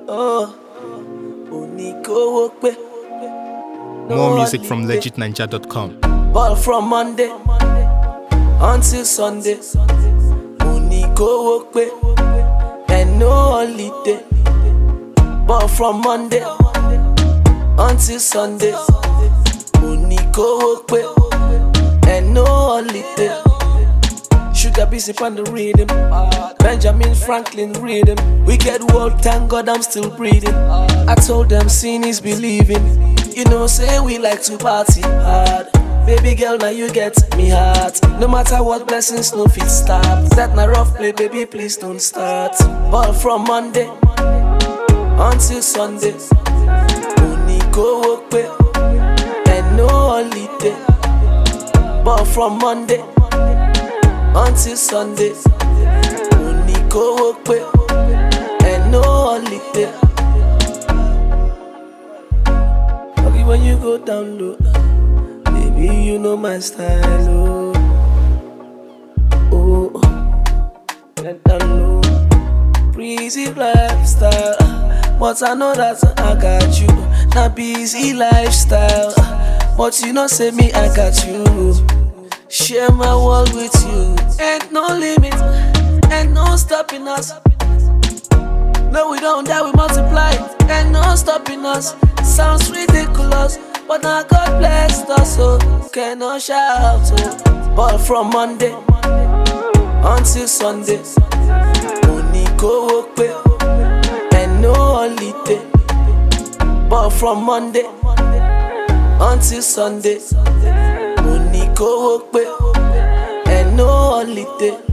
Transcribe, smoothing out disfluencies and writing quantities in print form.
Oh, More music from legitninja.com. Ball from Monday until Sunday. And no holiday. Ball from Monday until Sunday. And no holiday. Sugar busy on the rhythm. Benjamin Franklin rhythm. Wicked world, thank God I'm still breathing. I told them seeing is believing. You know, say we like to party hard. Baby girl, now you get me hard. No matter what, blessings no fit stop. That na rough play, baby, please don't start. Ball from Monday until Sunday. And no holiday. Ball from Monday until Sunday. And no holiday. Okay, when you go down low, baby, you know my style, oh, get down low, breezy lifestyle. But I know that I got you, not busy lifestyle. But you know, say me, I got you. Share my world with you. Ain't no limit, ain't no stopping us. No, we don't die, we multiply. Ain't no stopping us. Sounds ridiculous, but now God blessed us, so cannot shout. Oh. Ball from Monday until Sunday. And no holiday. Ball from Monday until Sunday. And no holiday.